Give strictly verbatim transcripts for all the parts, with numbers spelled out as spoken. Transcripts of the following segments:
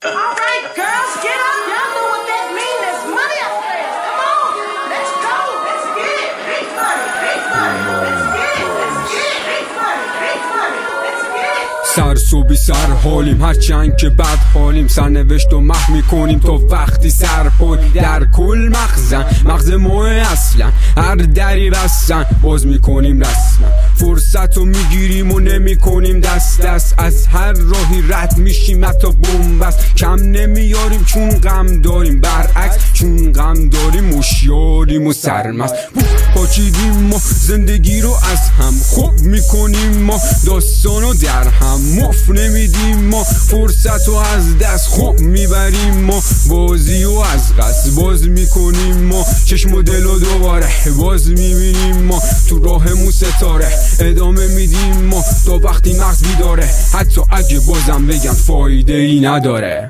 All right, girls, get up. Y'all know what that means. There's money up there. Come on, let's go. Let's get it. Big money, big money. Let's get it. Let's get it. Big money, big money. Let's get it. سر صبحی سر حالیم هرچند که بد حالیم سرنوشت و محو میکنیم تا وقتی سر پاییم در کل مغزن مغز ما اصلا هر دری بستن باز میکنیم رسما فرصت رو میگیریم و نمیکنیم دست دست از هر راهی رد میشیم حتی بنبست کم نمیاریم چون غم داریم برعکس چون غم داریم هوشیاریم و سرمست پاچیدیم ما زندگی رو از هم خوب میکنیم ما داستانو در هم مف نمیدیم ما فرصت رو از دست خوب میبریم ما بازی و از قصد باز میکنیم ما چشم و دل و دوباره باز میبینیم ما تو راهمون ستاره ادامه میدیم ما تا وقتی مغز بیداره حتی اگه بازم بگم فایده ای نداره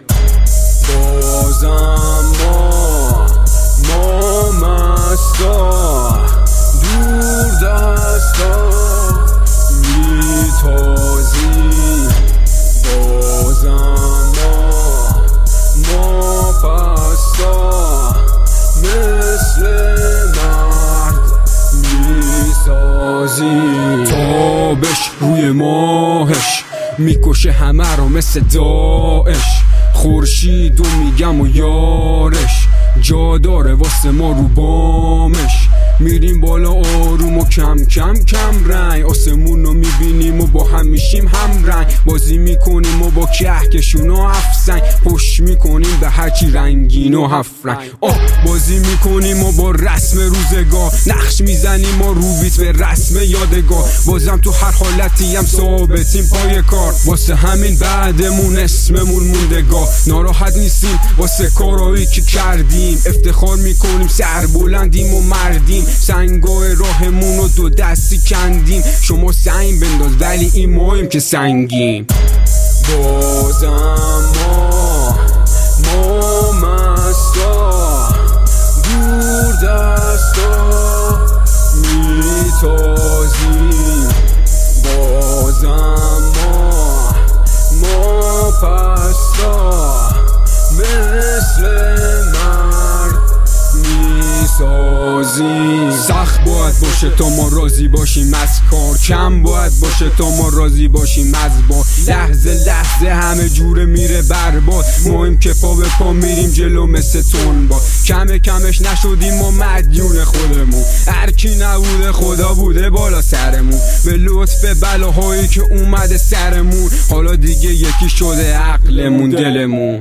بازم ما ما مستا دور دستا میتازیم بازم ما ما پستا مثل مرد میسازیم تابش روی ماهش میکشه همه رو مثل داعش خورشید و میگم و یارش جا داره واسه ما رو بامش میریم بالا آروم و کم کم کم رنگ آسمون رو میبینیم و با هم میشیم هم رنگ بازی میکنیم و با کهکشون و افسنگ پشت میکنیم به هرچی رنگین و هفت رنگ آه بازی میکنیم و با رسم روزگار نقش میزنیم و روبیت به رسم یادگار بازم تو هر حالتی هم ثابتیم پای کار واسه همین بعدمون اسممون موندگار ناراحت نیستیم واسه کارهایی که کردیم افتخار میکنیم سر بلندیم و مردیم سنگای راهمون رو دو دستی کندیم شما سنگ بنداز ولی این مایم که سنگیم بازم ما ما مستا دور دستا میتازیم بازم ما ما پستا مثل مرد میسازیم سخت باید باشه تا ما راضی باشیم از کار کم باید باشه تا ما راضی باشیم از بار لحظه لحظه همه جوره میره برباد مایم که پا به پا میریم جلو مثل تون با کم کمش نشدیم ما مدیون خودمون هرکی نبوده خدا بوده بالا سرمون به لطف بلاهایی که اومده سرمون حالا دیگه یکی شده عقلمون دلمون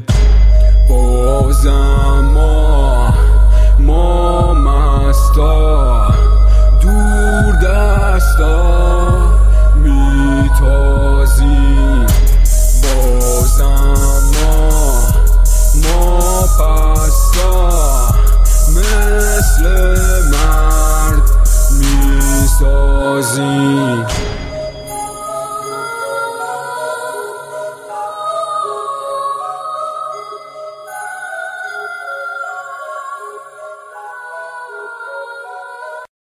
بازم ما ما مستا دور دست